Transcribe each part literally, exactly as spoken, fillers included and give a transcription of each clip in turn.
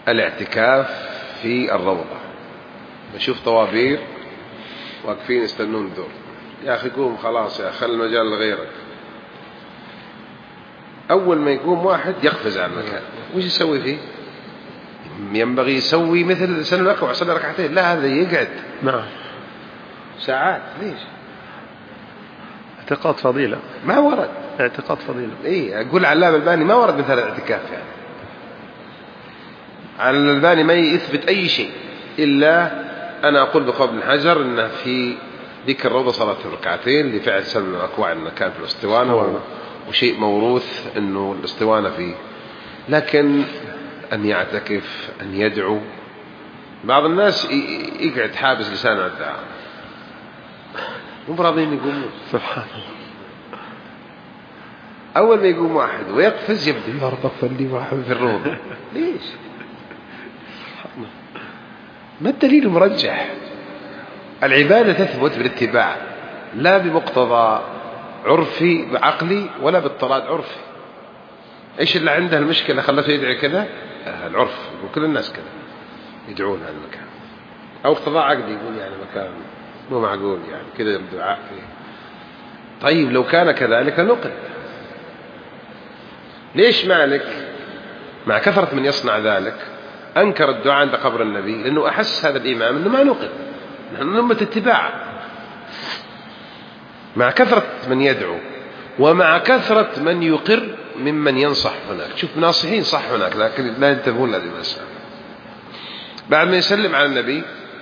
الاعتكاف في الروضة، بشوف طوابير واقفين يستنون الدور، يا أخي قوم خلاص يا خل المجال لغيرك. أول ما يقوم واحد يقفز على المكان، وش يسوي فيه؟ ينبغي يسوي مثل سنة الأقوى صلى ركعتين، لا هذا يقعد نعم ساعات. ليش؟ اعتقاد فضيلة، ما ورد اعتقاد فضيلة. إيه أقول علام الباني ما ورد مثل الاعتكاف، يعني على الباني ما يثبت أي شيء، إلا أنا أقول بقول ابن حجر أنه في ذكر الروضة صلاة الركعتين لفعل سلم الأكوع أنه كان في الاسطوانة، وشيء موروث أنه الاسطوانة فيه. لكن أن يعتكف، أن يدعو، بعض الناس يقعد حابس لسانه على الدعاء، مو براضين يقومون. سبحان الله. أول ما يقوم واحد ويقفز يبدأ يرقف لي واحد في الروضة. ليش؟ ما الدليل المرجح؟ العبادة تثبت بالاتباع، لا بمقتضى عرفي بعقلي ولا باضطراد عرفي. إيش اللي عنده المشكلة خلته يدعي كذا؟ العرف، وكل الناس كذا يدعون على المكان، أو اقتضاء عقلي يقول يعني مكان مو معقول يعني كذا الدعاء فيه. طيب لو كان كذلك نقل. ليش مالك مع كثرة من يصنع ذلك أنكر الدعاء عند قبر النبي؟ لأنه أحس هذا الإمام أنه ما نقل، نحن أمة اتباع. مع كثرة من يدعو ومع كثرة من يقر ممن ينصح هناك، شوف ناصحين صح هناك لكن لا ينتبهون لهذه المسألة. بعد ما يسلم على النبي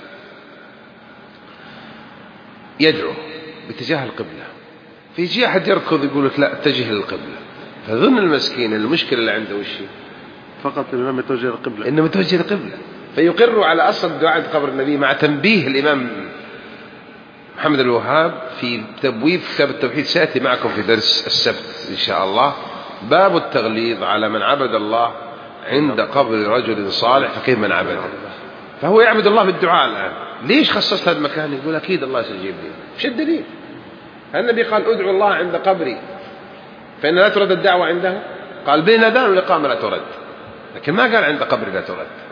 يدعو باتجاه القبلة، فيجي أحد يركض يقول لك لا اتجه للقبلة، فظن المسكين المشكلة اللي عنده وش فقط الإمام يتوجه للقبلة، إنه متوجه للقبلة، فيقر على أصل الدعاء عند قبر النبي، مع تنبيه الإمام محمد الوهاب في تبويب كتاب التوحيد سيأتي معكم في درس السبت إن شاء الله، باب التغليظ على من عبد الله عند قبر رجل صالح فكيف من عبده. فهو يعبد الله بالدعاء الآن، ليش خصصت هذا المكان؟ يقول أكيد الله سيجيب لي. مش الدليل؟ النبي قال ادعوا الله عند قبري فإن لا ترد الدعوة عنده، قال بين أذان والإقامة لا ترد، لكن ما قال عند قبري لا ترد.